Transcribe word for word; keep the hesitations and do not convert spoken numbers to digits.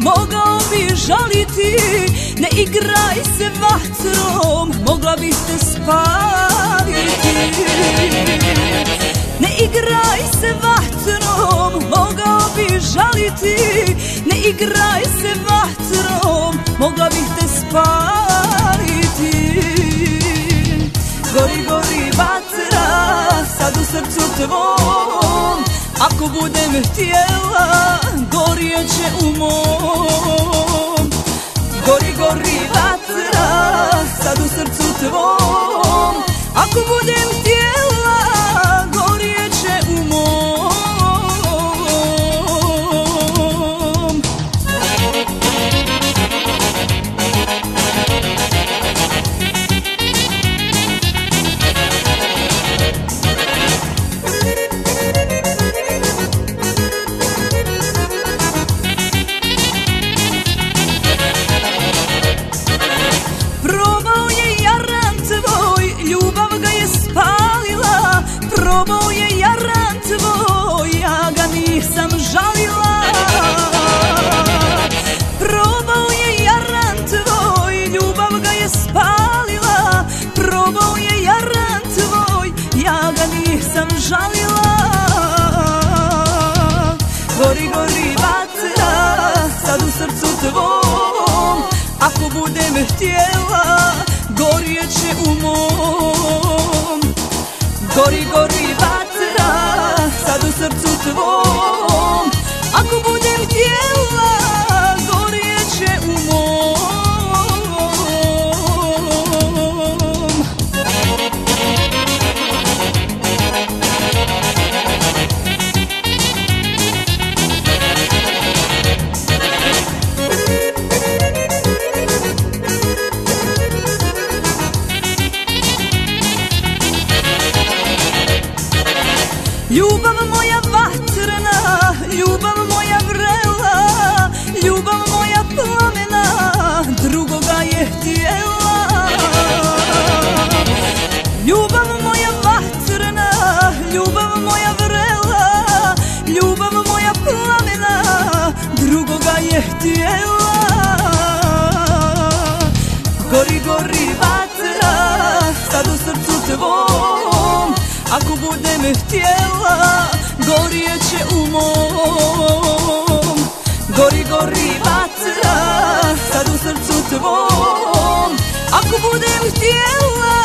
mogao bi žaliti. Ne igraj se vatrom, mogla bih te spaliti. Ne igraj se vatrom, mogao bi žaliti. Ne igraj se vatrom, mogla bih te spaliti. Gori, gori vatra, sad u srcu tvom. Ako budem htjela, gorjeće u mom. Gori, gori vatra, sad u srcu tvom. Ako budem htjela, gorjeće u mom. Probao je jaran tvoj, ja ga nisam žalila. Probao je jaran tvoj, ljubav ga je spalila. Probao je jaran tvoj, ja ga nisam žalila. Gori, gori vatra, sad u srcu tvom. Ako budem htjela, gorjeće u mom. Gori, gori vatra, sad u srcu tvom. Ako budem htjela, gorjeće u mom. Ljubav moja vatrena, ljubav moja vrela, ljubav moja plamena, drugoga je htjela. Ljubav moja vatrena, ljubav moja vrela, ljubav moja plamena, drugoga je htjela. Gori, gori vatra, sad u srcu tvom. Ako budem htjela, gorjeće u mom. Gori, gori vatra, sad u srcu tvom. Ako budem htjela,